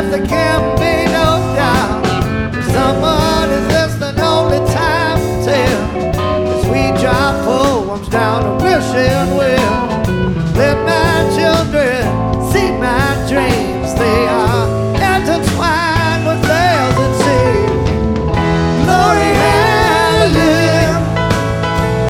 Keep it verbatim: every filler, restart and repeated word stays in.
yes, there can be no doubt. Someone is less than only time to tell. The sweet drop poems down a wishing well.